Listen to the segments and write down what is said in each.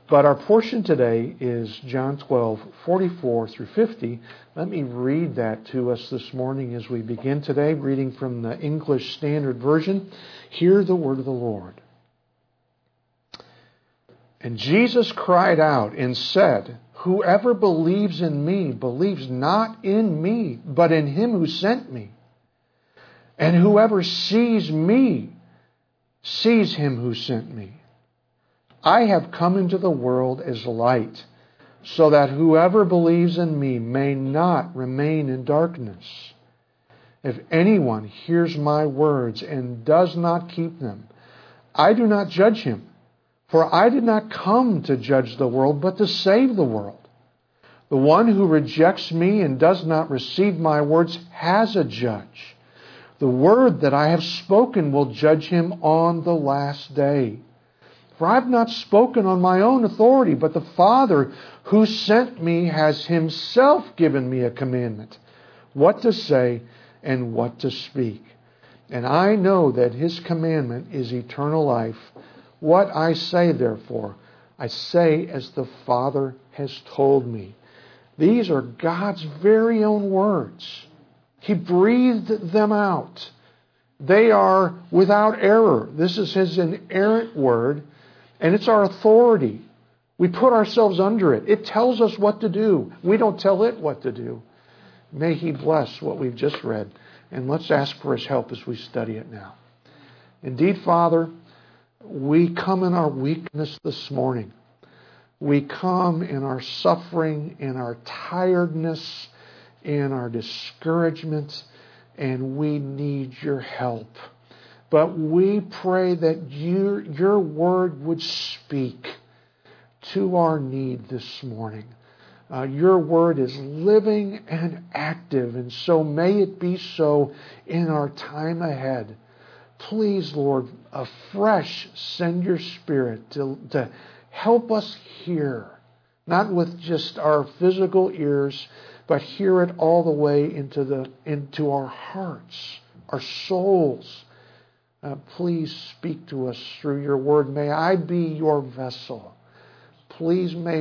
But our portion today is John 12:44 through 50. Let me read that to us this morning as we begin today, reading from the English Standard Version. Hear the word of the Lord. And Jesus cried out and said, "Whoever believes in me believes not in me, but in him who sent me. And whoever sees me sees him who sent me. I have come into the world as light, so that whoever believes in me may not remain in darkness. If anyone hears my words and does not keep them, I do not judge him. For I did not come to judge the world, but to save the world. The one who rejects me and does not receive my words has a judge. The word that I have spoken will judge him on the last day. For I have not spoken on my own authority, but the Father who sent me has himself given me a commandment, what to say and what to speak. And I know that his commandment is eternal life. What I say, therefore, I say as the Father has told me." These are God's very own words. He breathed them out. They are without error. This is his inerrant word, and it's our authority. We put ourselves under it. It tells us what to do. We don't tell it what to do. May he bless what we've just read. And let's ask for his help as we study it now. Indeed, Father, we come in our weakness this morning. We come in our suffering, in our tiredness, in our discouragement, and we need your help. But we pray that your word would speak to our need this morning. Your word is living and active, and so may it be so in our time ahead. Please, Lord, afresh send your Spirit to help us hear, not with just our physical ears, but hear it all the way into our hearts, our souls. Please speak to us through your word. May I be your vessel. Please may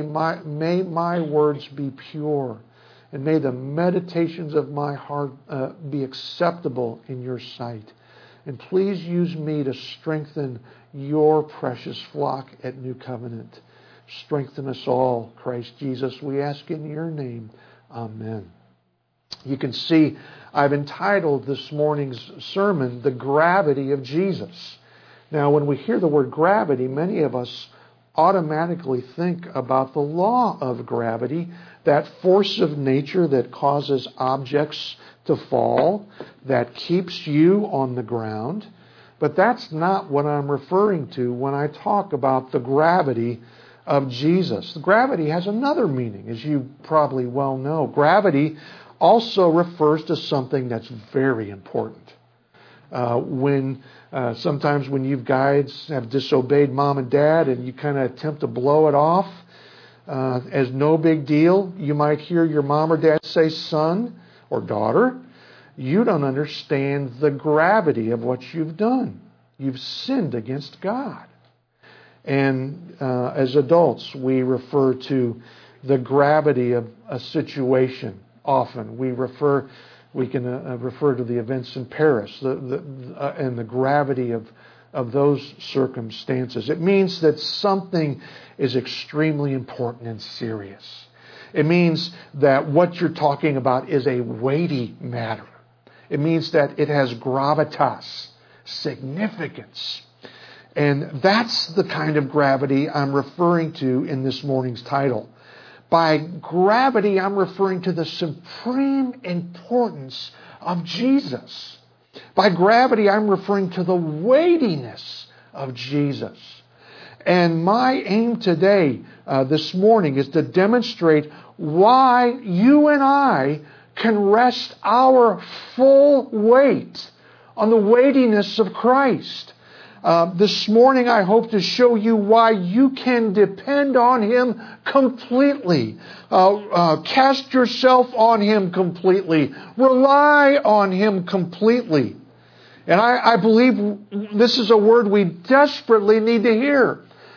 my words be pure, and may the meditations of my heart be acceptable in your sight. And please use me to strengthen your precious flock at New Covenant. Strengthen us all, Christ Jesus. We ask in your name. Amen. You can see I've entitled this morning's sermon, "The Gravity of Jesus." Now, when we hear the word gravity, many of us automatically think about the law of gravity, that force of nature that causes objects to fall, that keeps you on the ground. But that's not what I'm referring to when I talk about the gravity of Jesus. The gravity has another meaning, as you probably well know. Gravity also refers to something that's very important. Sometimes when you guys have disobeyed mom and dad and you kind of attempt to blow it off as no big deal, you might hear your mom or dad say, "Son or daughter, you don't understand the gravity of what you've done. You've sinned against God." And as adults, we refer to the gravity of a situation often. We can refer to the events in Paris and the gravity of those circumstances. It means that something is extremely important and serious. It means that what you're talking about is a weighty matter. It means that it has gravitas, significance. And that's the kind of gravity I'm referring to in this morning's title. By gravity, I'm referring to the supreme importance of Jesus. By gravity, I'm referring to the weightiness of Jesus. And my aim today, this morning, is to demonstrate why you and I can rest our full weight on the weightiness of Christ. This morning I hope to show you why you can depend on Him completely. Cast yourself on Him completely. Rely on Him completely. And I believe this is a word we desperately need to hear.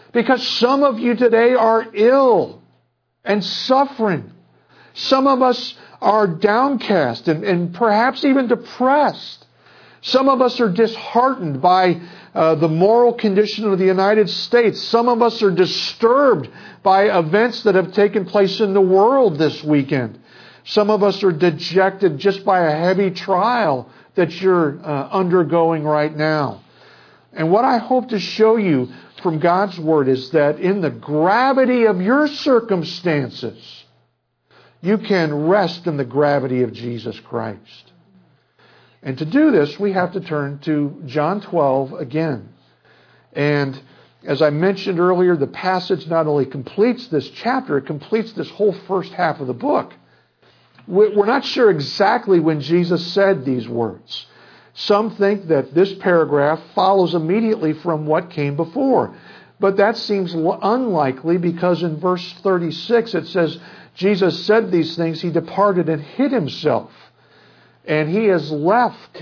Because some of you today are ill and suffering. Some of us are downcast and perhaps even depressed. Some of us are disheartened by the moral condition of the United States. Some of us are disturbed by events that have taken place in the world this weekend. Some of us are dejected just by a heavy trial that you're undergoing right now. And what I hope to show you from God's Word is that in the gravity of your circumstances, you can rest in the gravity of Jesus Christ. And to do this, we have to turn to John 12 again. And as I mentioned earlier, the passage not only completes this chapter, it completes this whole first half of the book. We're not sure exactly when Jesus said these words. Some think that this paragraph follows immediately from what came before. But that seems unlikely because in verse 36 it says, Jesus said these things, He departed and hid Himself. And He has left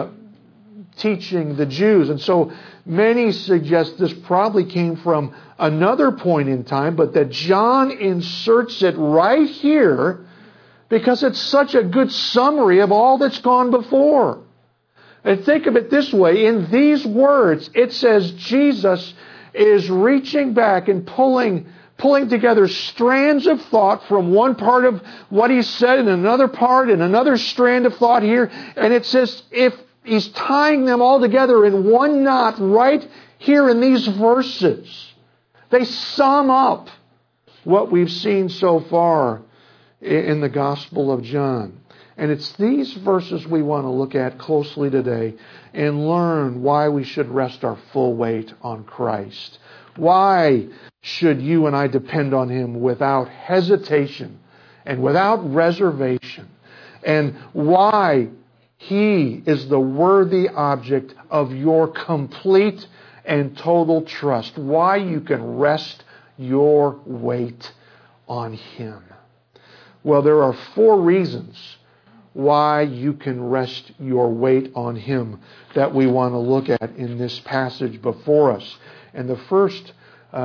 teaching the Jews. And so many suggest this probably came from another point in time, but that John inserts it right here because it's such a good summary of all that's gone before. And think of it this way. In these words, it says Jesus is reaching back and pulling together strands of thought from one part of what He said in another part and another strand of thought here. And it says if He's tying them all together in one knot right here in these verses. They sum up what we've seen so far in the Gospel of John. And it's these verses we want to look at closely today and learn why we should rest our full weight on Christ. Why should you and I depend on Him without hesitation and without reservation? And why He is the worthy object of your complete and total trust. Why you can rest your weight on Him. Well, there are 4 reasons why you can rest your weight on Him that we want to look at in this passage before us. And the first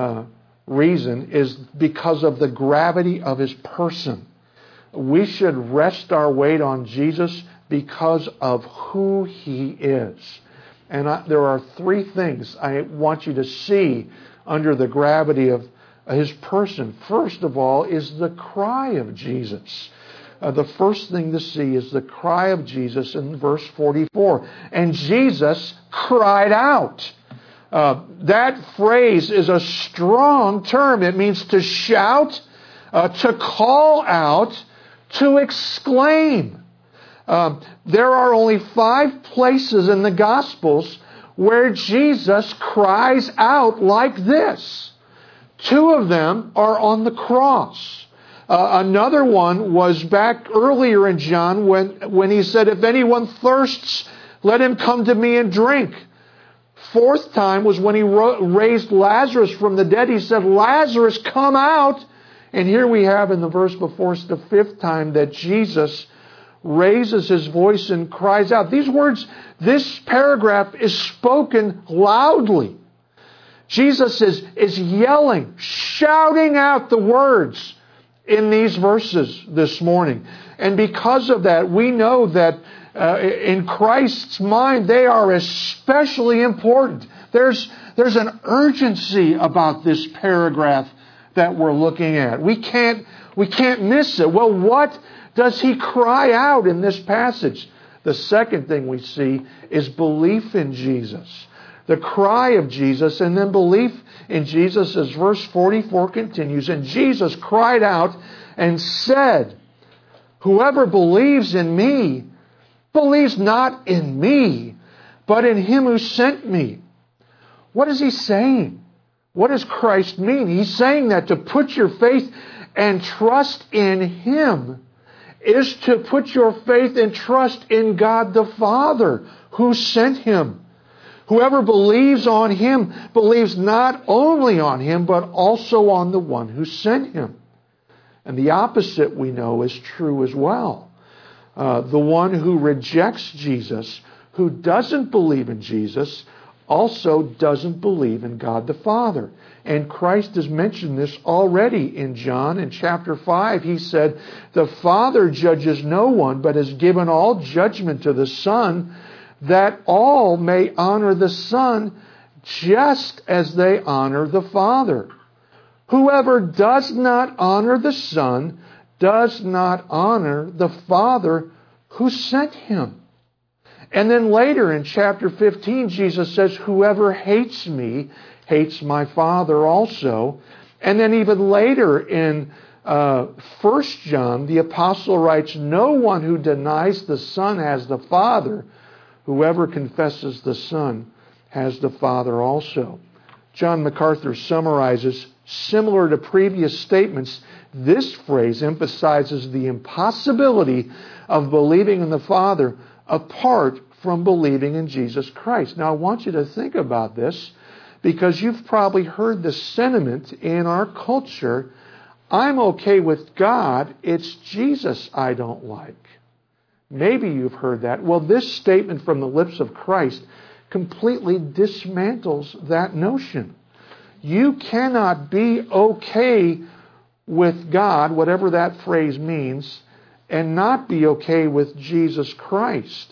reason is because of the gravity of His person. We should rest our weight on Jesus because of who He is. And there are 3 things I want you to see under the gravity of His person. First of all is the cry of Jesus. The first thing to see is the cry of Jesus in verse 44. And Jesus cried out. That phrase is a strong term. It means to shout, to call out, to exclaim. There are only 5 places in the Gospels where Jesus cries out like this. 2 of them are on the cross. Another one was back earlier in John when He said, if anyone thirsts, let him come to me and drink. 4th time was when He raised Lazarus from the dead. He said, Lazarus, come out. And here we have in the verse before us the 5th time that Jesus raises His voice and cries out. These words, this paragraph is spoken loudly. Jesus is yelling, shouting out the words in these verses this morning. And because of that, we know that in Christ's mind, they are especially important. There's an urgency about this paragraph that we're looking at. We can't miss it. Well, what does He cry out in this passage? The second thing we see is belief in Jesus. The cry of Jesus and then belief in Jesus, as verse 44 continues. And Jesus cried out and said, whoever believes in me believes not in me, but in Him who sent me. What is He saying? What does Christ mean? He's saying that to put your faith and trust in Him is to put your faith and trust in God the Father who sent Him. Whoever believes on Him believes not only on Him, but also on the one who sent Him. And the opposite, we know, is true as well. The one who rejects Jesus, who doesn't believe in Jesus, also doesn't believe in God the Father. And Christ has mentioned this already in John. In chapter 5, he said, the Father judges no one, but has given all judgment to the Son, that all may honor the Son just as they honor the Father. Whoever does not honor the Son does not honor the Father who sent him. And then later in chapter 15, Jesus says, whoever hates me hates my Father also. And then even later in 1 John, the apostle writes, no one who denies the Son has the Father. Whoever confesses the Son has the Father also. John MacArthur summarizes, similar to previous statements, this phrase emphasizes the impossibility of believing in the Father apart from believing in Jesus Christ. Now, I want you to think about this, because you've probably heard the sentiment in our culture, I'm okay with God, it's Jesus I don't like. Maybe you've heard that. Well, this statement from the lips of Christ completely dismantles that notion. You cannot be okay with God, whatever that phrase means, and not be okay with Jesus Christ.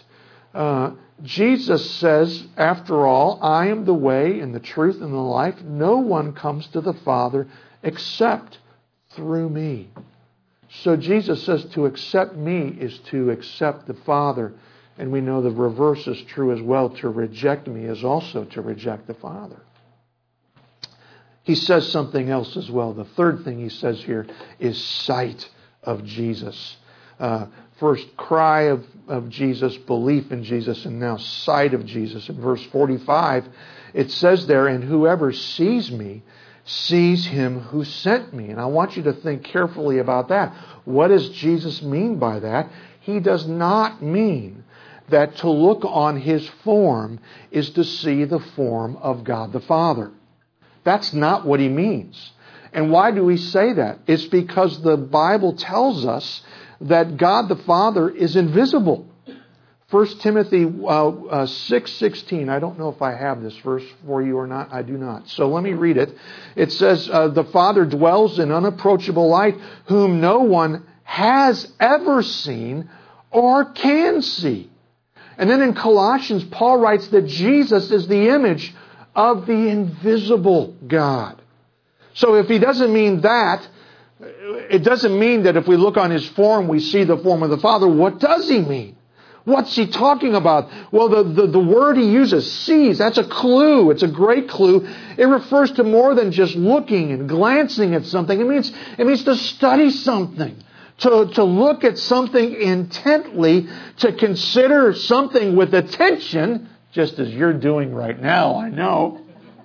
Jesus says, after all, I am the way and the truth and the life. No one comes to the Father except through me. So Jesus says to accept me is to accept the Father. And we know the reverse is true as well. To reject me is also to reject the Father. He says something else as well. The third thing he says here is sight of Jesus. First, cry of Jesus, belief in Jesus, and now sight of Jesus. In verse 45, it says there, and whoever sees me sees him who sent me. And I want you to think carefully about that. What does Jesus mean by that? He does not mean that to look on his form is to see the form of God the Father. That's not what he means. And why do we say that? It's because the Bible tells us that God the Father is invisible. 1 Timothy 6:16. I don't know if I have this verse for you or not. I do not. So let me read it. It says, the Father dwells in unapproachable light, whom no one has ever seen or can see. And then in Colossians, Paul writes that Jesus is the image of the invisible God. So if he doesn't mean that, it doesn't mean that if we look on his form, we see the form of the Father. What does he mean? What's he talking about? Well, the word he uses, sees, that's a clue. It's a great clue. It refers to more than just looking and glancing at something. It means to study something, to look at something intently, to consider something with attention, just as you're doing right now, I know.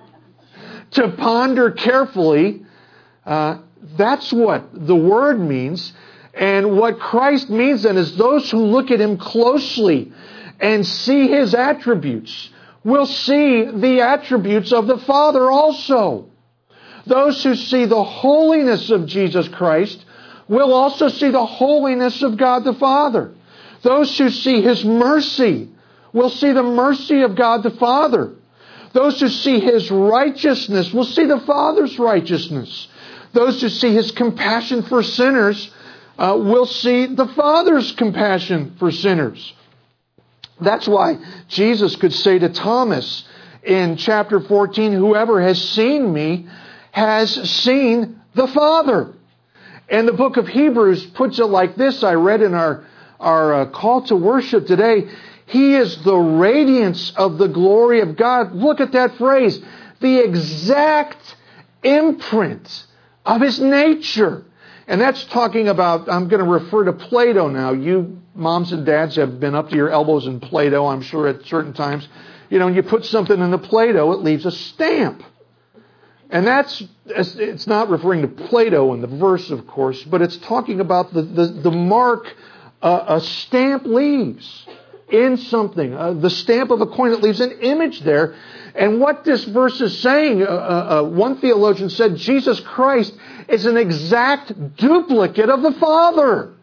To ponder carefully. That's what the word means. And what Christ means then is those who look at him closely and see his attributes will see the attributes of the Father also. Those who see the holiness of Jesus Christ will also see the holiness of God the Father. Those who see his mercy will see the mercy of God the Father. Those who see his righteousness will see the Father's righteousness. Those who see his compassion for sinners will see the Father's compassion for sinners. That's why Jesus could say to Thomas in chapter 14, whoever has seen me has seen the Father. And the book of Hebrews puts it like this. I read in our call to worship today, he is the radiance of the glory of God. Look at that phrase. The exact imprint of his nature. And that's talking about, I'm going to refer to Play-Doh now. You moms and dads have been up to your elbows in Play-Doh, I'm sure at certain times. You know, when you put something in the Play-Doh, it leaves a stamp. And it's not referring to Play-Doh in the verse, of course, but it's talking about the mark a stamp leaves in something. The stamp of a coin, it leaves an image there. And what this verse is saying, one theologian said, Jesus Christ is an exact duplicate of the Father.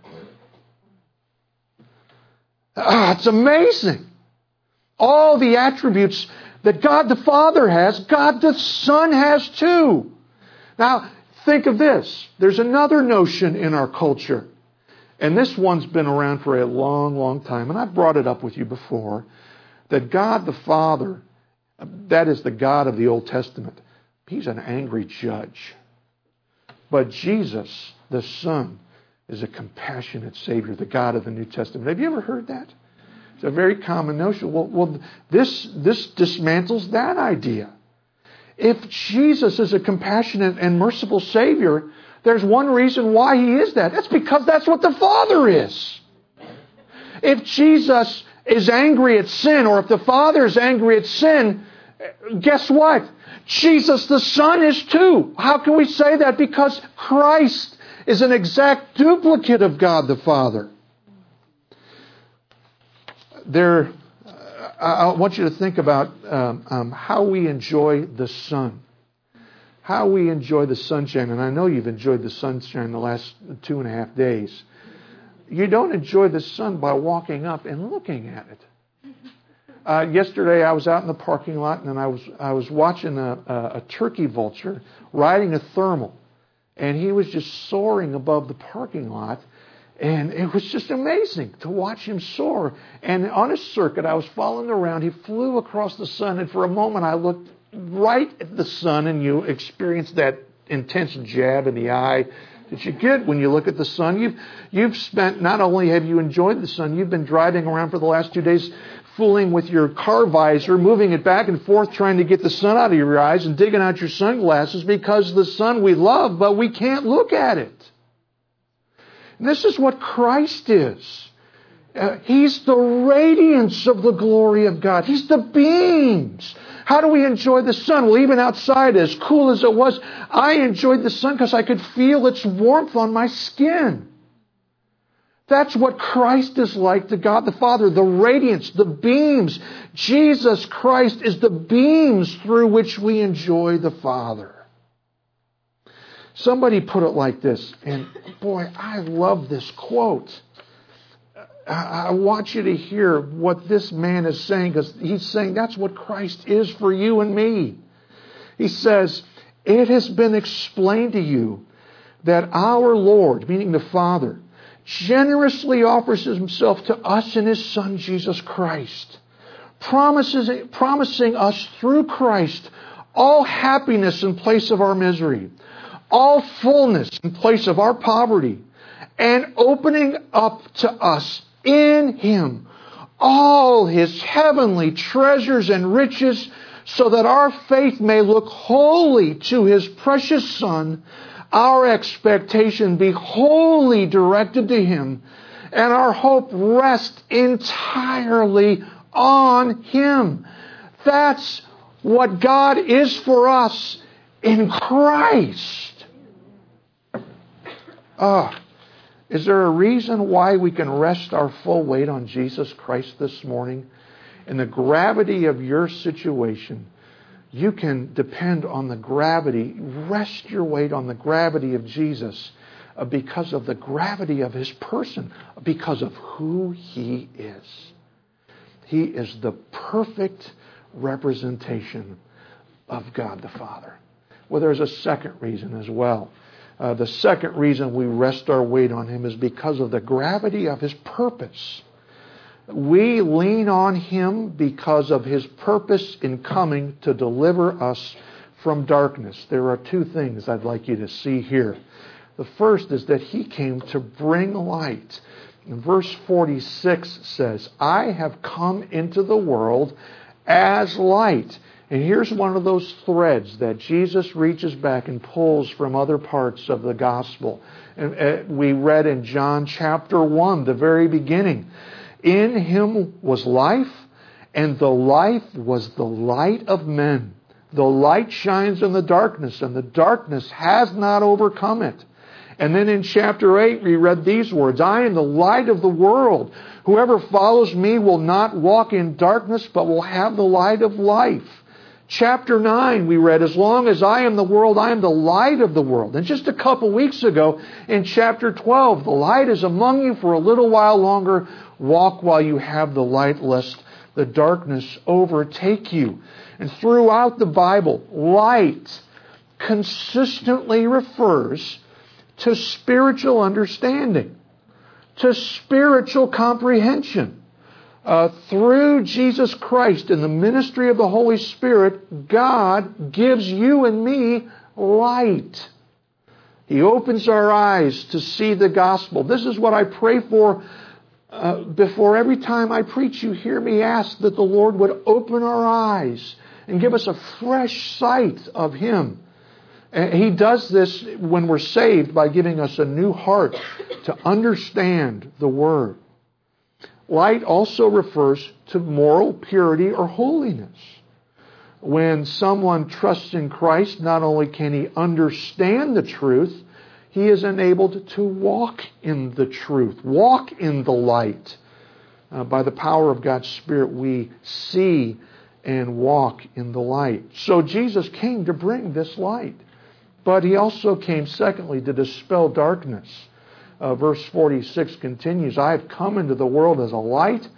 It's amazing. All the attributes that God the Father has, God the Son has too. Now, think of this. There's another notion in our culture, and this one's been around for a long, long time, and I've brought it up with you before, that God the Father, that is the God of the Old Testament, He's an angry judge. But Jesus, the Son, is a compassionate Savior, the God of the New Testament. Have you ever heard that? It's a very common notion. Well, this dismantles that idea. If Jesus is a compassionate and merciful Savior, there's one reason why He is that. That's because that's what the Father is. If Jesus is angry at sin, or if the Father is angry at sin, guess what? Jesus the Son is too. How can we say that? Because Christ is an exact duplicate of God the Father. I want you to think about how we enjoy the sun. How we enjoy the sunshine. And I know you've enjoyed the sunshine the last 2.5 days. You don't enjoy the sun by walking up and looking at it. Yesterday I was out in the parking lot and I was watching a turkey vulture riding a thermal. And he was just soaring above the parking lot. And it was just amazing to watch him soar. And on his circuit, I was following around. He flew across the sun. And for a moment, I looked right at the sun. And you experience that intense jab in the eye that you get when you look at the sun. You've spent, not only have you enjoyed the sun, you've been driving around for the last 2 days fooling with your car visor, moving it back and forth, trying to get the sun out of your eyes and digging out your sunglasses because the sun we love, but we can't look at it. This is what Christ is. He's the radiance of the glory of God. He's the beams. How do we enjoy the sun? Well, even outside, as cool as it was, I enjoyed the sun because I could feel its warmth on my skin. That's what Christ is like to God the Father. The radiance, the beams. Jesus Christ is the beams through which we enjoy the Father. Somebody put it like this, and boy, I love this quote. I want you to hear what this man is saying, because he's saying that's what Christ is for you and me. He says, it has been explained to you that our Lord, meaning the Father, generously offers Himself to us in His Son, Jesus Christ, promising us through Christ all happiness in place of our misery, all fullness in place of our poverty, and opening up to us in Him all His heavenly treasures and riches, so that our faith may look wholly to His precious Son, our expectation be wholly directed to Him, and our hope rest entirely on Him. That's what God is for us in Christ. Is there a reason why we can rest our full weight on Jesus Christ this morning? In the gravity of your situation, you can depend on the gravity, rest your weight on the gravity of Jesus because of the gravity of His person, because of who He is. He is the perfect representation of God the Father. Well, there's a second reason as well. The second reason we rest our weight on Him is because of the gravity of His purpose. We lean on Him because of His purpose in coming to deliver us from darkness. There are two things I'd like you to see here. The first is that He came to bring light. And verse 46 says, I have come into the world as light. And here's one of those threads that Jesus reaches back and pulls from other parts of the gospel. And we read in John chapter 1, the very beginning. In Him was life, and the life was the light of men. The light shines in the darkness, and the darkness has not overcome it. And then in chapter 8, we read these words, I am the light of the world. Whoever follows me will not walk in darkness, but will have the light of life. Chapter 9, we read, as long as I am the world, I am the light of the world. And just a couple weeks ago, in chapter 12, the light is among you for a little while longer. Walk while you have the light, lest the darkness overtake you. And throughout the Bible, light consistently refers to spiritual understanding, to spiritual comprehension. Through Jesus Christ and the ministry of the Holy Spirit, God gives you and me light. He opens our eyes to see the gospel. This is what I pray for before every time I preach. You hear me ask that the Lord would open our eyes and give us a fresh sight of Him. And He does this when we're saved by giving us a new heart to understand the Word. Light also refers to moral purity or holiness. When someone trusts in Christ, not only can he understand the truth, he is enabled to walk in the truth, walk in the light. By the power of God's Spirit, we see and walk in the light. So Jesus came to bring this light. But He also came, secondly, to dispel darkness. Verse 46 continues, I have come into the world as light,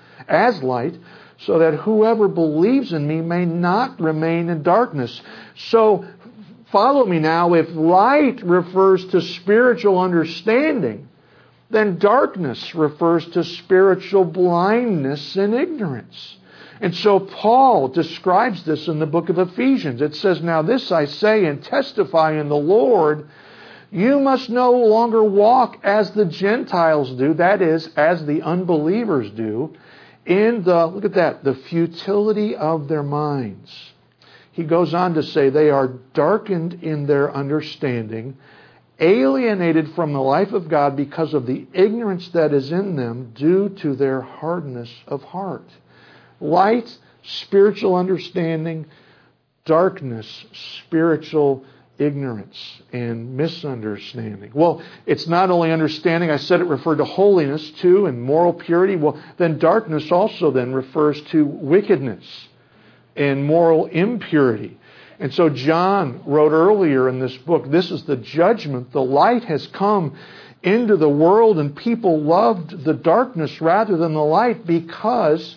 so that whoever believes in me may not remain in darkness. So, follow me now. If light refers to spiritual understanding, then darkness refers to spiritual blindness and ignorance. And so Paul describes this in the book of Ephesians. It says, now this I say and testify in the Lord, you must no longer walk as the Gentiles do, that is, as the unbelievers do, in the futility of their minds. He goes on to say they are darkened in their understanding, alienated from the life of God because of the ignorance that is in them due to their hardness of heart. Light, spiritual understanding; darkness, spiritual ignorance and misunderstanding. Well, it's not only understanding. I said it referred to holiness too and moral purity. Well, then darkness also then refers to wickedness and moral impurity. And so John wrote earlier in this book, this is the judgment. The light has come into the world and people loved the darkness rather than the light because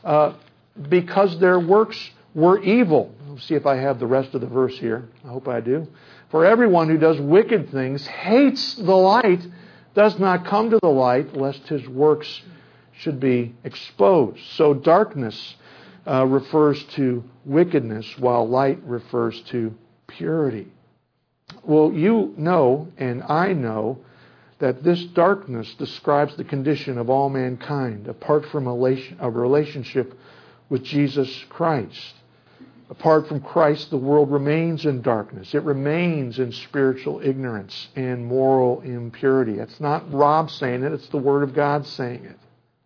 their works were evil. Let's see if I have the rest of the verse here. I hope I do. For everyone who does wicked things hates the light, does not come to the light, lest his works should be exposed. So darkness refers to wickedness, while light refers to purity. Well, you know, and I know, that this darkness describes the condition of all mankind, apart from a relationship with Jesus Christ. Apart from Christ, the world remains in darkness. It remains in spiritual ignorance and moral impurity. It's not Rob saying it, it's the Word of God saying it.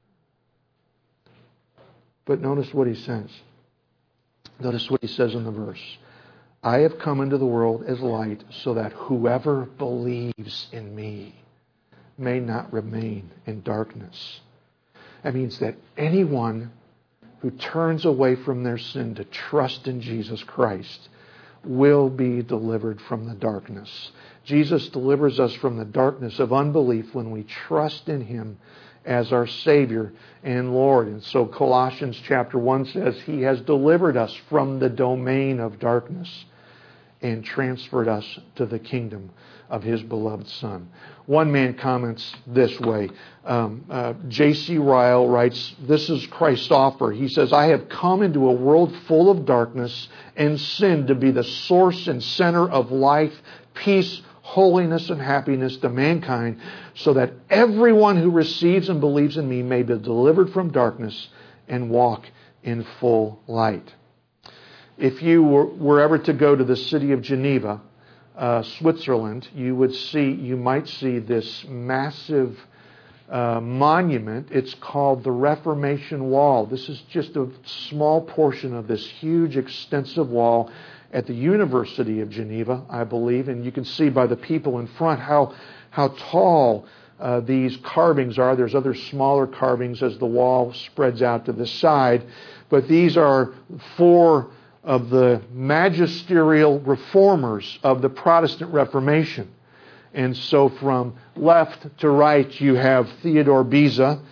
But notice what he says. Notice what he says in the verse. I have come into the world as light, so that whoever believes in me may not remain in darkness. That means that anyone who turns away from their sin to trust in Jesus Christ will be delivered from the darkness. Jesus delivers us from the darkness of unbelief when we trust in Him as our Savior and Lord. And so Colossians chapter 1 says He has delivered us from the domain of darkness and transferred us to the kingdom of His beloved Son. One man comments this way. J.C. Ryle writes, this is Christ's offer. He says, I have come into a world full of darkness and sin to be the source and center of life, peace, holiness, and happiness to mankind, so that everyone who receives and believes in me may be delivered from darkness and walk in full light. If you were ever to go to the city of Geneva, Switzerland, you might see this massive monument. It's called the Reformation Wall. This is just a small portion of this huge, extensive wall at the University of Geneva, I believe. And you can see by the people in front how tall these carvings are. There's other smaller carvings as the wall spreads out to the side. But these are four of the magisterial reformers of the Protestant Reformation. And so from left to right you have Theodore Beza,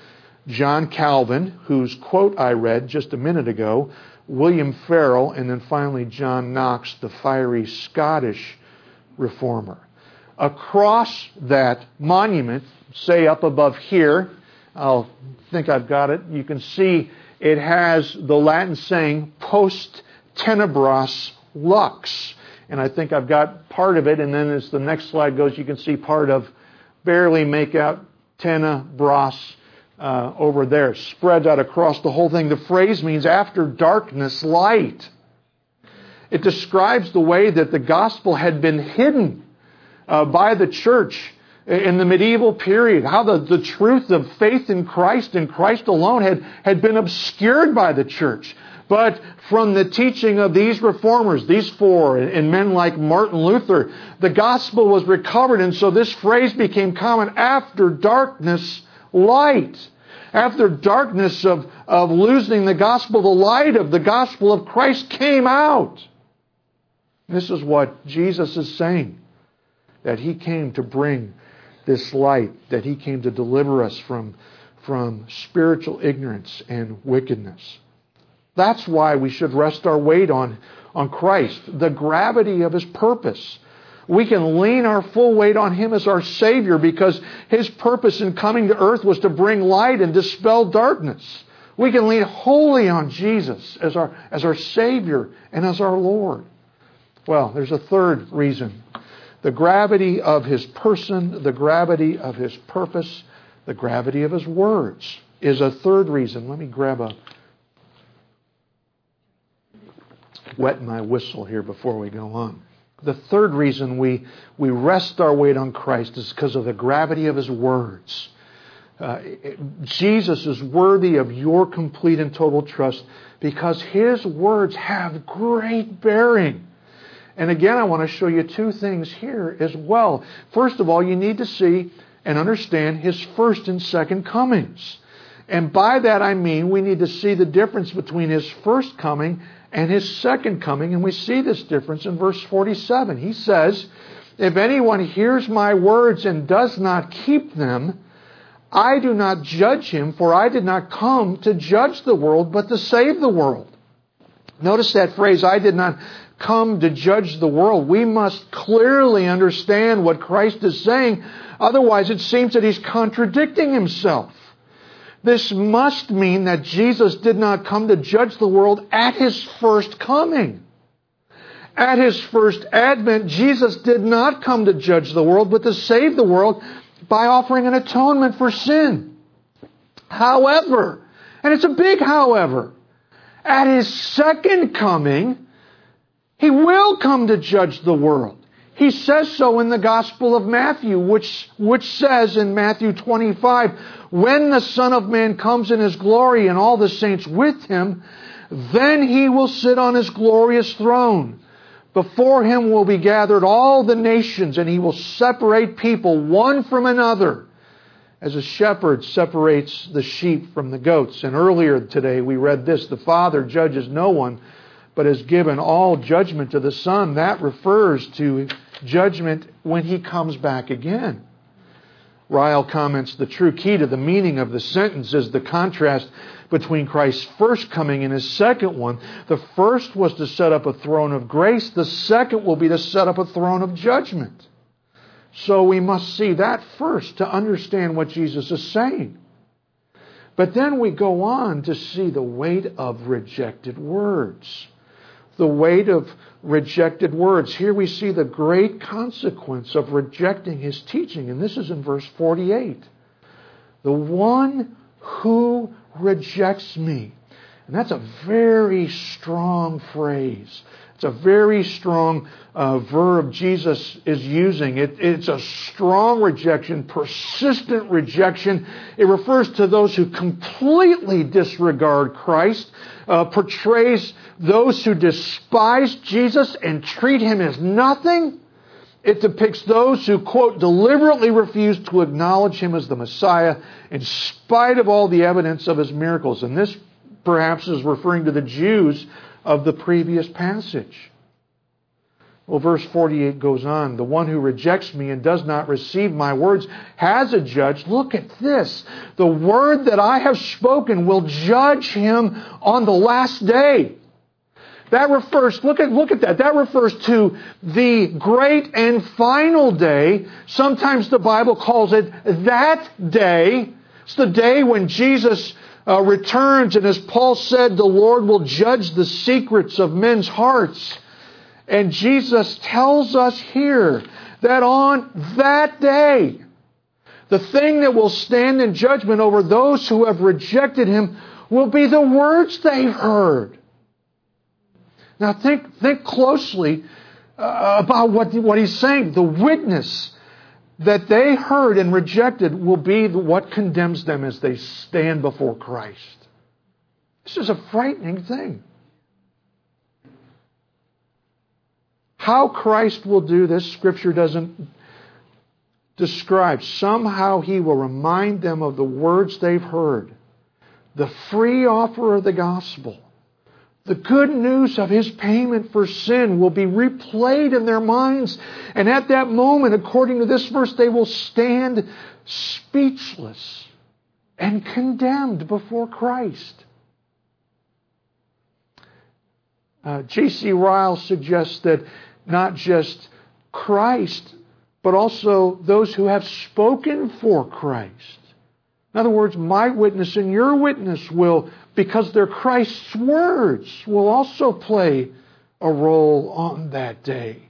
John Calvin, whose quote I read just a minute ago, William Farel, and then finally John Knox, the fiery Scottish reformer. Across that monument, say up above here, I think I've got it, you can see it has the Latin saying, post tenebras lux. And I think I've got part of it, and then as the next slide goes, you can see part of, barely make out, tenebras over there. Spreads out across the whole thing. The phrase means after darkness, light. It describes the way that the gospel had been hidden by the church in the medieval period. How the truth of faith in Christ and Christ alone had been obscured by the church. But from the teaching of these reformers, these four, and men like Martin Luther, the gospel was recovered. And so this phrase became common: after darkness, light. After darkness of losing the gospel, the light of the gospel of Christ came out. This is what Jesus is saying, that He came to bring this light, that He came to deliver us from spiritual ignorance and wickedness. That's why we should rest our weight on Christ, the gravity of His purpose. We can lean our full weight on Him as our Savior because His purpose in coming to earth was to bring light and dispel darkness. We can lean wholly on Jesus as our Savior and as our Lord. Well, there's a third reason. The gravity of His person, the gravity of His purpose, the gravity of His words is a third reason. Let me grab wet my whistle here before we go on. The third reason we rest our weight on Christ is because of the gravity of His words. Jesus is worthy of your complete and total trust because His words have great bearing. And again, I want to show you two things here as well. First of all, you need to see and understand His first and second comings. And by that I mean we need to see the difference between His first coming and His second coming. And we see this difference in verse 47. He says, if anyone hears my words and does not keep them, I do not judge him, for I did not come to judge the world, but to save the world. Notice that phrase, I did not come to judge the world. We must clearly understand what Christ is saying. Otherwise, it seems that He's contradicting Himself. This must mean that Jesus did not come to judge the world at His first coming. At His first advent, Jesus did not come to judge the world, but to save the world by offering an atonement for sin. However, and it's a big however, at His second coming, He will come to judge the world. He says so in the Gospel of Matthew, which says in Matthew 25, when the Son of Man comes in His glory and all the saints with Him, then He will sit on His glorious throne. Before Him will be gathered all the nations, and He will separate people one from another, as a shepherd separates the sheep from the goats. And earlier today we read this, the Father judges no one, but has given all judgment to the Son. That refers to judgment when He comes back again. Ryle comments, the true key to the meaning of the sentence is the contrast between Christ's first coming and His second one. The first was to set up a throne of grace. The second will be to set up a throne of judgment. So we must see that first to understand what Jesus is saying. But then we go on to see the weight of rejected words. The weight of rejected words. Here we see the great consequence of rejecting His teaching. And this is in verse 48. The one who rejects me. And that's a very strong phrase. It's a very strong verb Jesus is using. It's a strong rejection, persistent rejection. It refers to those who completely disregard Christ, portrays those who despise Jesus and treat Him as nothing. It depicts those who, quote, deliberately refuse to acknowledge Him as the Messiah in spite of all the evidence of His miracles. And this perhaps is referring to the Jews of the previous passage. Well, verse 48 goes on. The one who rejects me and does not receive my words has a judge. Look at this. The word that I have spoken will judge him on the last day. That refers, look at that. That refers to the great and final day. Sometimes the Bible calls it that day. It's the day when Jesus returns, and as Paul said, the Lord will judge the secrets of men's hearts. And Jesus tells us here that on that day, the thing that will stand in judgment over those who have rejected Him will be the words they've heard. Now think closely about what he's saying. The witness that they heard and rejected will be what condemns them as they stand before Christ. This is a frightening thing. How Christ will do this, Scripture doesn't describe. Somehow He will remind them of the words they've heard. The free offer of the gospel. The good news of His payment for sin will be replayed in their minds. And at that moment, according to this verse, they will stand speechless and condemned before Christ. J.C. Ryle suggests that not just Christ, but also those who have spoken for Christ. In other words, my witness and your witness will, because they're Christ's words, will also play a role on that day.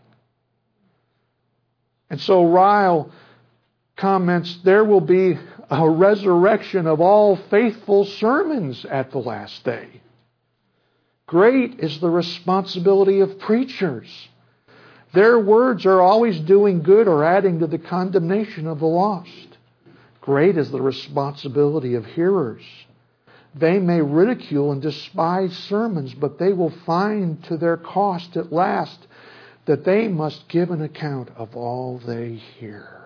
And so Ryle comments, there will be a resurrection of all faithful sermons at the last day. Great is the responsibility of preachers. Their words are always doing good or adding to the condemnation of the lost. Great is the responsibility of hearers. They may ridicule and despise sermons, but they will find to their cost at last that they must give an account of all they hear.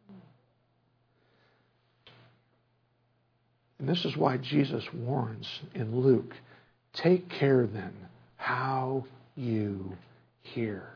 And this is why Jesus warns in Luke, take care then how you hear.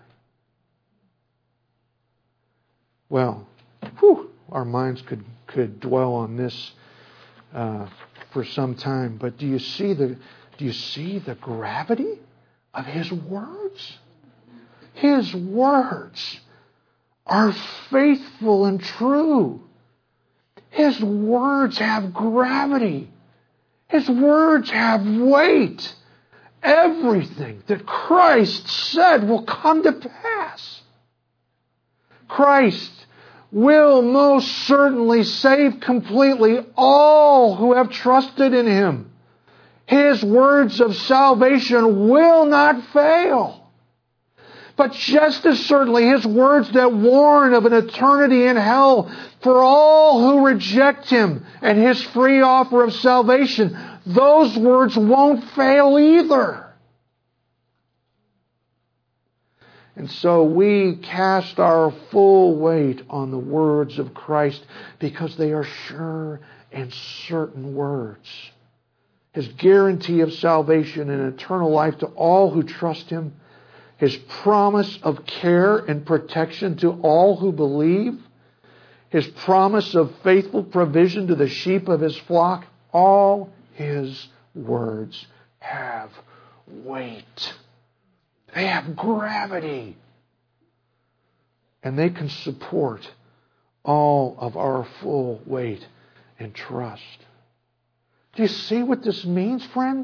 Well, our minds could dwell on this for some time, but do you see the gravity of His words? His words are faithful and true. His words have gravity. His words have weight. Everything that Christ said will come to pass. Christ will most certainly save completely all who have trusted in Him. His words of salvation will not fail. But just as certainly His words that warn of an eternity in hell for all who reject Him and His free offer of salvation, those words won't fail either. And so we cast our full weight on the words of Christ because they are sure and certain words. His guarantee of salvation and eternal life to all who trust Him. His promise of care and protection to all who believe. His promise of faithful provision to the sheep of His flock. All His words have weight. They have gravity. And they can support all of our full weight and trust. Do you see what this means, friend?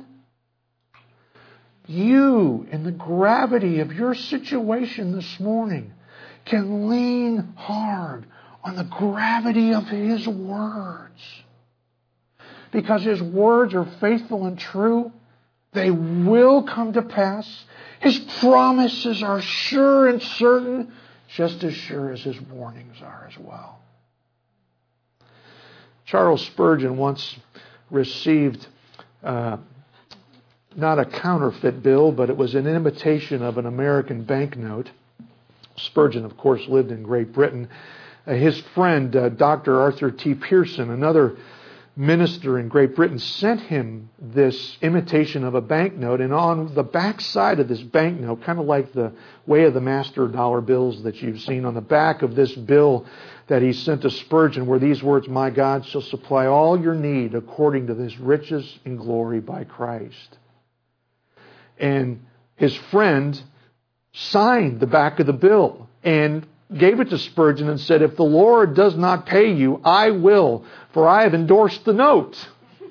You, in the gravity of your situation this morning, can lean hard on the gravity of His words. Because His words are faithful and true. They will come to pass. His promises are sure and certain, just as sure as His warnings are as well. Charles Spurgeon once received not a counterfeit bill, but it was an imitation of an American banknote. Spurgeon, of course, lived in Great Britain. His friend, Dr. Arthur T. Pearson, another minister in Great Britain sent him this imitation of a banknote, and on the back side of this banknote, kind of like the Way of the Master dollar bills that you've seen, on the back of this bill that he sent to Spurgeon were these words, "My God shall supply all your need according to His riches in glory by Christ." And his friend signed the back of the bill and gave it to Spurgeon and said, "If the Lord does not pay you, I will, for I have endorsed the note."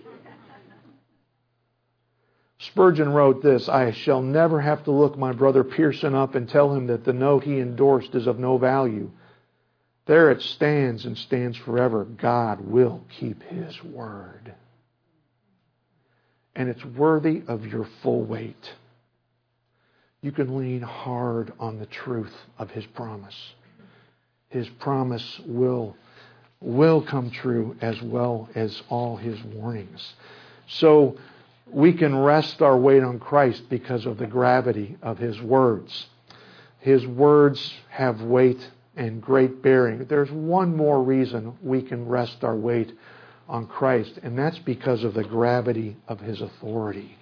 Spurgeon wrote this, "I shall never have to look my brother Pearson up and tell him that the note he endorsed is of no value. There it stands and stands forever. God will keep His word." And it's worthy of your full weight. You can lean hard on the truth of His promise. His promise will come true, as well as all His warnings. So we can rest our weight on Christ because of the gravity of His words. His words have weight and great bearing. There's one more reason we can rest our weight on Christ, and that's because of the gravity of His authority.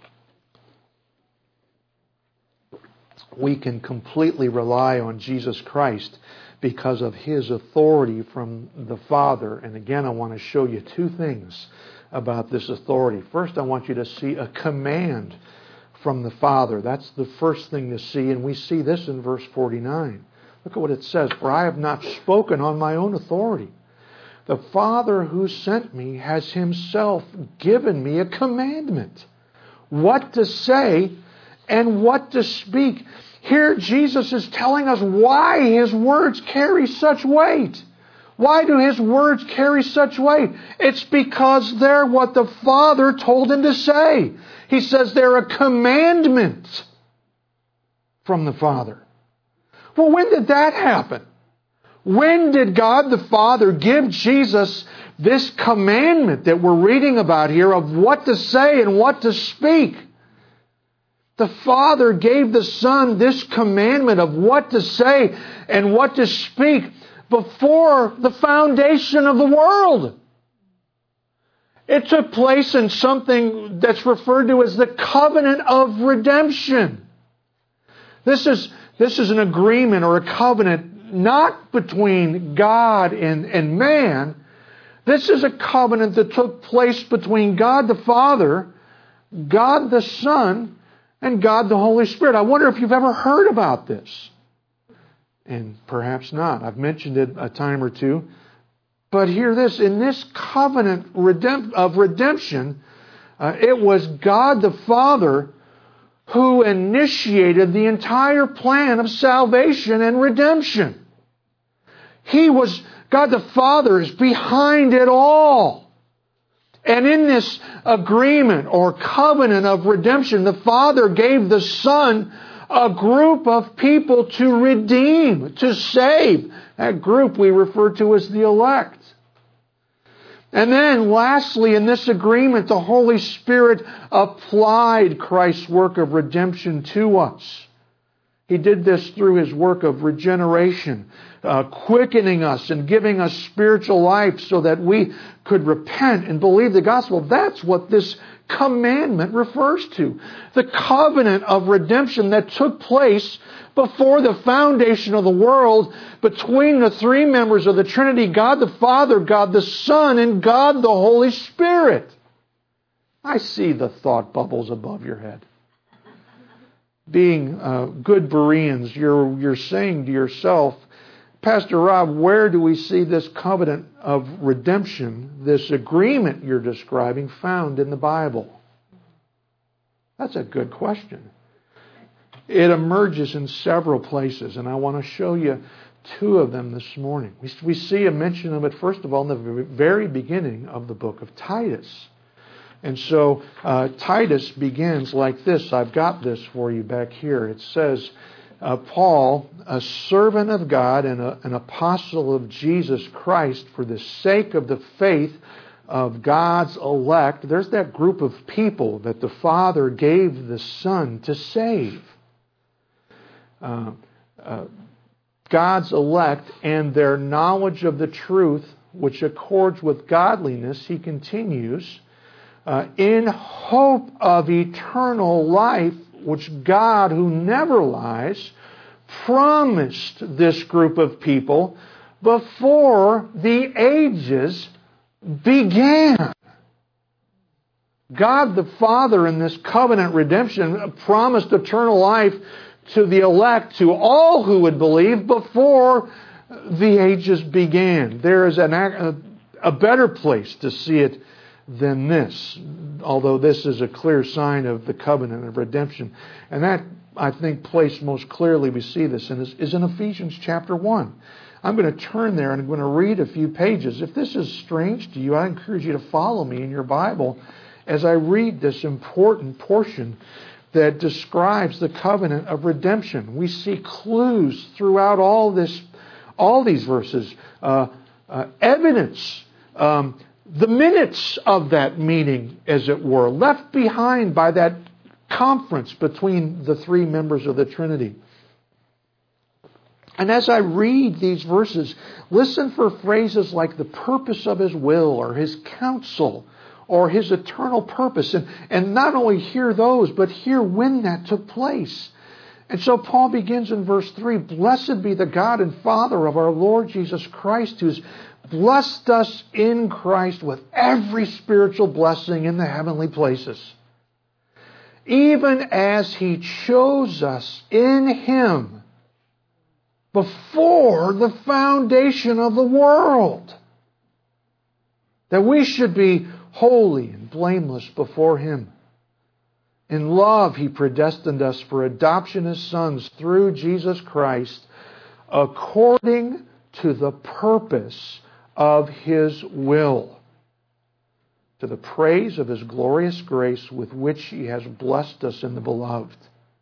We can completely rely on Jesus Christ because of His authority from the Father. And again, I want to show you two things about this authority. First, I want you to see a command from the Father. That's the first thing to see, and we see this in verse 49. Look at what it says, "For I have not spoken on my own authority. The Father who sent me has Himself given me a commandment, what to say and what to speak." Here Jesus is telling us why His words carry such weight. Why do His words carry such weight? It's because they're what the Father told Him to say. He says they're a commandment from the Father. Well, when did that happen? When did God the Father give Jesus this commandment that we're reading about here of what to say and what to speak? The Father gave the Son this commandment of what to say and what to speak before the foundation of the world. It took place in something that's referred to as the covenant of redemption. This is an agreement or a covenant not between God and man. This is a covenant that took place between God the Father, God the Son, and God the Holy Spirit. I wonder if you've ever heard about this. And perhaps not. I've mentioned it a time or two. But hear this. In this covenant of redemption, it was God the Father who initiated the entire plan of salvation and redemption. God the Father is behind it all. And in this agreement or covenant of redemption, the Father gave the Son a group of people to redeem, to save. That group we refer to as the elect. And then lastly, in this agreement, the Holy Spirit applied Christ's work of redemption to us. He did this through His work of regeneration, quickening us and giving us spiritual life so that we could repent and believe the gospel. That's what this commandment refers to. The covenant of redemption that took place before the foundation of the world between the three members of the Trinity, God the Father, God the Son, and God the Holy Spirit. I see the thought bubbles above your head. Being good Bereans, you're saying to yourself, Pastor Rob, where do we see this covenant of redemption, this agreement you're describing, found in the Bible? That's a good question. It emerges in several places, and I want to show you two of them this morning. We see a mention of it, first of all, in the very beginning of the book of Titus. And so Titus begins like this. I've got this for you back here. It says, Paul, a servant of God and an apostle of Jesus Christ, for the sake of the faith of God's elect. There's that group of people that the Father gave the Son to save. God's elect and their knowledge of the truth which accords with godliness, he continues, in hope of eternal life, which God, who never lies, promised this group of people before the ages began. God the Father in this covenant redemption promised eternal life to the elect, to all who would believe, before the ages began. There is a better place to see it than this, although this is a clear sign of the covenant of redemption. And that, I think, place most clearly we see this is in Ephesians chapter 1. I'm going to turn there and I'm going to read a few pages. If this is strange to you, I encourage you to follow me in your Bible as I read this important portion that describes the covenant of redemption. We see clues throughout all these verses, evidence, the minutes of that meeting, as it were, left behind by that conference between the three members of the Trinity. And as I read these verses, listen for phrases like the purpose of His will or His counsel or His eternal purpose. And not only hear those, but hear when that took place. And so Paul begins in verse 3, "Blessed be the God and Father of our Lord Jesus Christ, who's blessed us in Christ with every spiritual blessing in the heavenly places, even as He chose us in Him before the foundation of the world, that we should be holy and blameless before Him. In love, He predestined us for adoption as sons through Jesus Christ, according to the purpose of His will, to the praise of His glorious grace with which He has blessed us in the Beloved.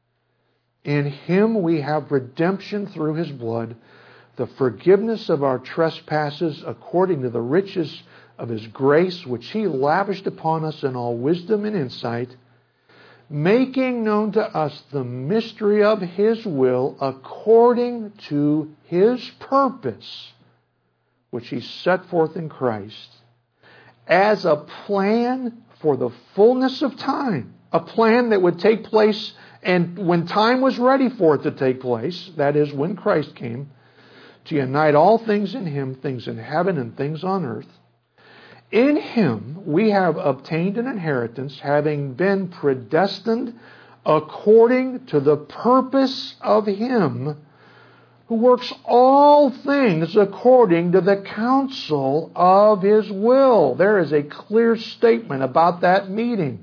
In Him we have redemption through His blood, the forgiveness of our trespasses according to the riches of His grace, which He lavished upon us in all wisdom and insight, making known to us the mystery of His will according to His purpose, which He set forth in Christ, as a plan for the fullness of time, a plan that would take place, and when time was ready for it to take place, that is, when Christ came, to unite all things in Him, things in heaven and things on earth. In Him we have obtained an inheritance, having been predestined according to the purpose of Him who works all things according to the counsel of His will. There is a clear statement about that meeting,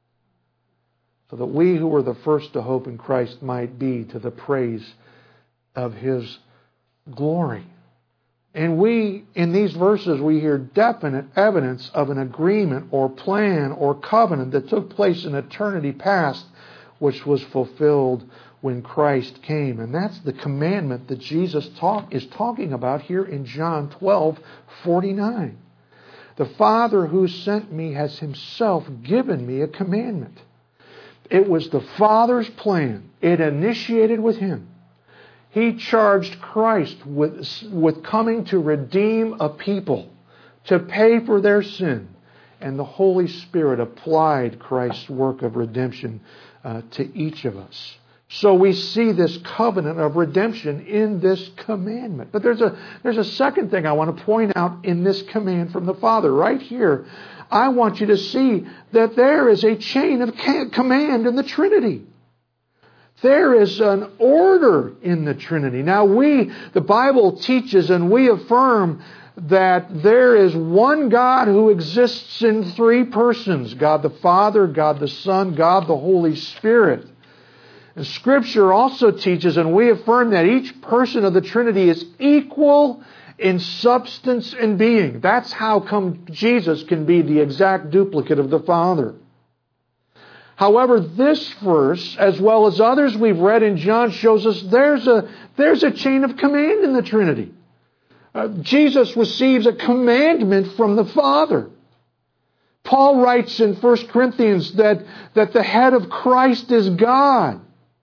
so that we who were the first to hope in Christ might be to the praise of His glory. And in these verses, we hear definite evidence of an agreement or plan or covenant that took place in eternity past, which was fulfilled when Christ came. And that's the commandment that Jesus is talking about here in John 12:49. The Father who sent me has Himself given me a commandment. It was the Father's plan. It initiated with Him. He charged Christ with coming to redeem a people, to pay for their sin. And the Holy Spirit applied Christ's work of redemption to each of us. So we see this covenant of redemption in this commandment. But there's a second thing I want to point out in this command from the Father. Right here, I want you to see that there is a chain of command in the Trinity. There is an order in the Trinity. Now the Bible teaches and we affirm that there is one God who exists in three persons: God the Father, God the Son, God the Holy Spirit. And Scripture also teaches and we affirm that each person of the Trinity is equal in substance and being. That's how come Jesus can be the exact duplicate of the Father. However, this verse, as well as others we've read in John, shows us there's a chain of command in the Trinity. Jesus receives a commandment from the Father. Paul writes in 1 Corinthians that the head of Christ is God.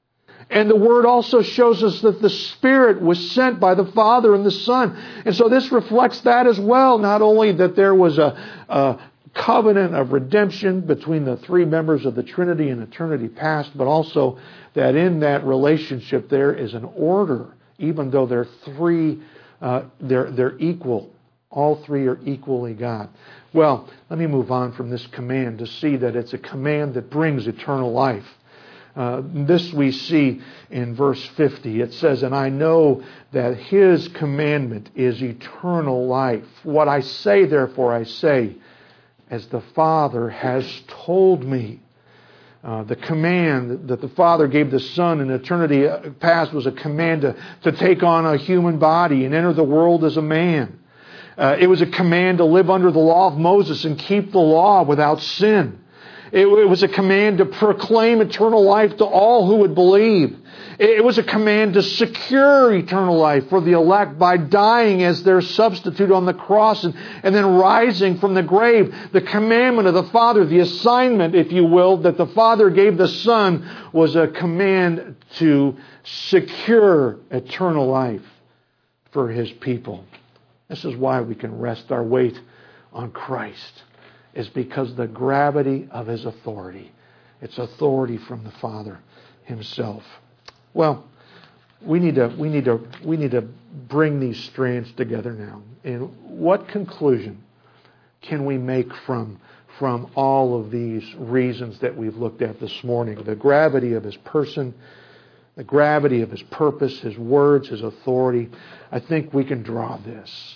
And the Word also shows us that the Spirit was sent by the Father and the Son. And so this reflects that as well. Not only that there was a covenant of redemption between the three members of the Trinity in eternity past, but also that in that relationship there is an order, even though they're three, they're equal. All three are equally God. Well, let me move on from this command to see that it's a command that brings eternal life. This we see in verse 50. It says, "And I know that His commandment is eternal life. What I say, therefore, I say, as the Father has told me." The command that the Father gave the Son in eternity past was a command to take on a human body and enter the world as a man. It was a command to live under the law of Moses and keep the law without sin. It was a command to proclaim eternal life to all who would believe. It was a command to secure eternal life for the elect by dying as their substitute on the cross and then rising from the grave. The commandment of the Father, the assignment, if you will, that the Father gave the Son was a command to secure eternal life for His people. This is why we can rest our weight on Christ, is because the gravity of His authority. It's authority from the Father Himself. Well, we need to bring these strands together now. And what conclusion can we make from all of these reasons that we've looked at this morning? The gravity of His person, the gravity of His purpose, His words, His authority. I think we can draw this.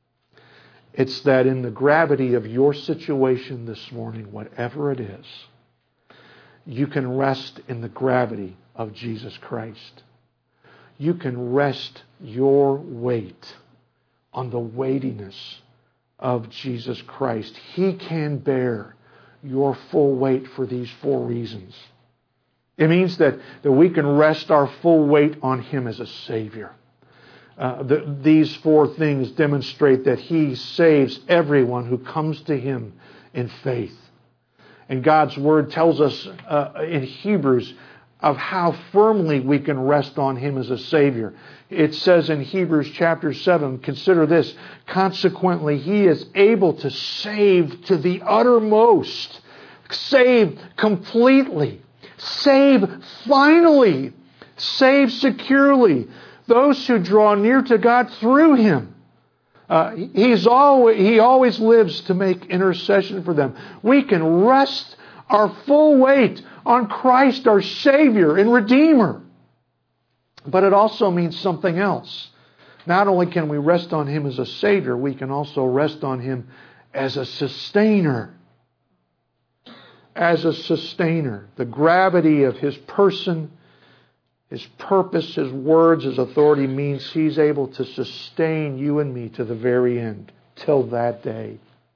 It's that in the gravity of your situation this morning, whatever it is, you can rest in the gravity of Jesus Christ. You can rest your weight on the weightiness of Jesus Christ. He can bear your full weight for these four reasons. It means that we can rest our full weight on Him as a Savior. These four things demonstrate that He saves everyone who comes to Him in faith. And God's Word tells us in Hebrews of how firmly we can rest on Him as a Savior. It says in Hebrews chapter 7, consider this, consequently He is able to save to the uttermost, save completely, save finally, save securely those who draw near to God through Him. He always lives to make intercession for them. We can rest our full weight on Christ, our Savior and Redeemer. But it also means something else. Not only can we rest on Him as a Savior, we can also rest on Him as a sustainer. As a sustainer. The gravity of His person, His purpose, His words, His authority means He's able to sustain you and me to the very end, till that day.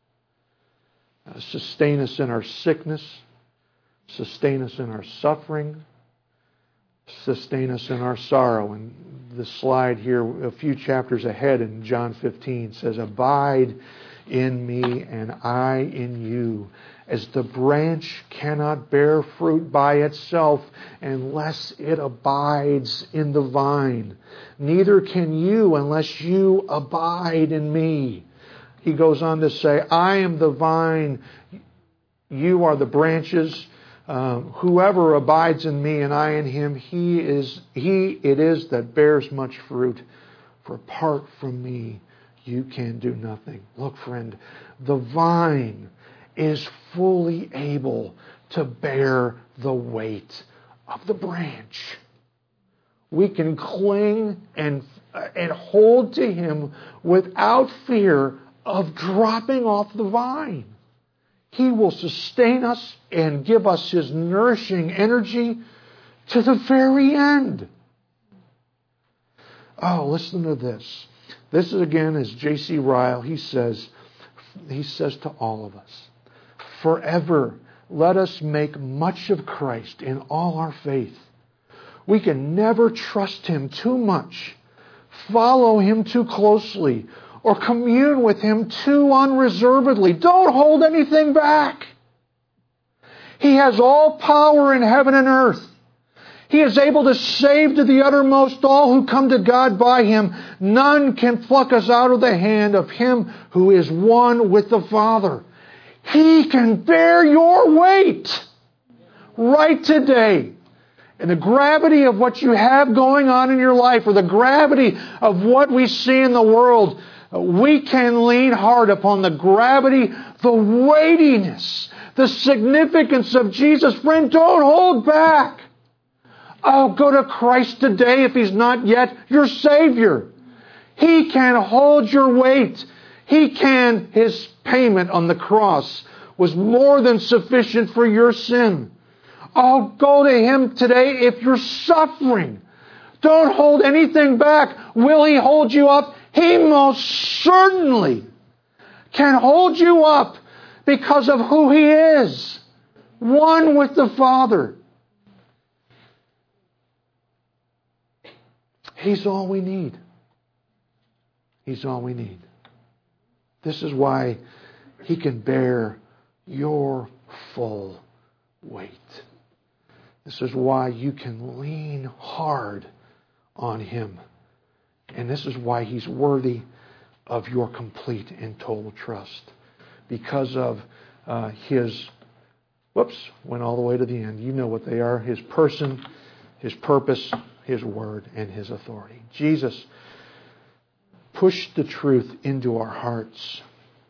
Sustain us in our sickness, sustain us in our suffering, sustain us in our sorrow. And the slide here, a few chapters ahead in John 15, says, "Abide in me and I in you. As the branch cannot bear fruit by itself unless it abides in the vine, neither can you unless you abide in me." He goes on to say, "I am the vine, you are the branches. Whoever abides in me and I in him, it is that bears much fruit. For apart from me, you can do nothing." Look, friend, the vine is fully able to bear the weight of the branch. We can cling and hold to Him without fear of dropping off the vine. He will sustain us and give us His nourishing energy to the very end. Oh, listen to this. This is again, as J.C. Ryle, he says to all of us, "Forever let us make much of Christ in all our faith. We can never trust Him too much, follow Him too closely, or commune with Him too unreservedly. Don't hold anything back. He has all power in heaven and earth. He is able to save to the uttermost all who come to God by Him. None can pluck us out of the hand of Him who is one with the Father. He can bear your weight right today. And the gravity of what you have going on in your life, or the gravity of what we see in the world, we can lean hard upon the gravity, the weightiness, the significance of Jesus. Friend, don't hold back. Oh, go to Christ today if He's not yet your Savior. He can hold your weight. He can. His payment on the cross was more than sufficient for your sin. Oh, go to Him today if you're suffering. Don't hold anything back. Will He hold you up? He most certainly can hold you up because of who He is. One with the Father. He's all we need. He's all we need. This is why He can bear your full weight. This is why you can lean hard on Him. And this is why He's worthy of your complete and total trust. Because of His, went all the way to the end. You know what they are. His person, His purpose, His word, and His authority. Jesus pushed the truth into our hearts.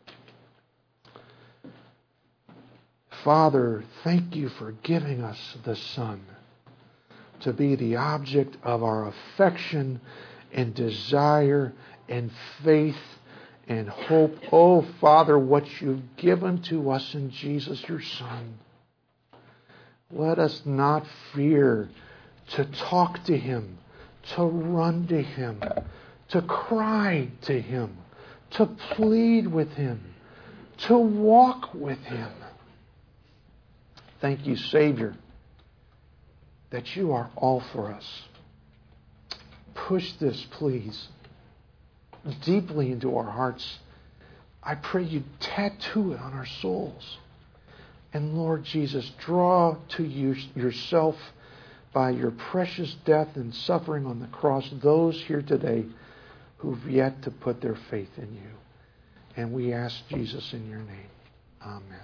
Father, thank You for giving us the Son to be the object of our affection and desire and faith and hope. Oh, Father, what You've given to us in Jesus, Your Son. Let us not fear to talk to Him, to run to Him, to cry to Him, to plead with Him, to walk with Him. Thank You, Savior, that You are all for us. Push this, please, deeply into our hearts. I pray You tattoo it on our souls. And Lord Jesus, draw to You Yourself by Your precious death and suffering on the cross those here today who've yet to put their faith in You. And we ask, Jesus, in Your name. Amen.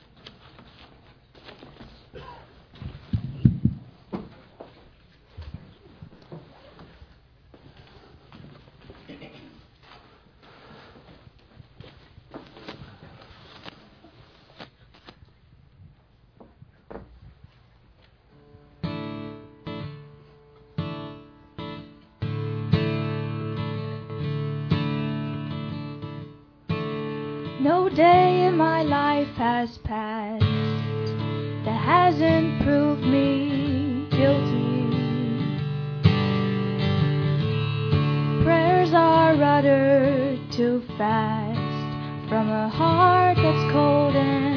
No day in my life has passed that hasn't proved me guilty. Prayers are uttered too fast from a heart that's cold and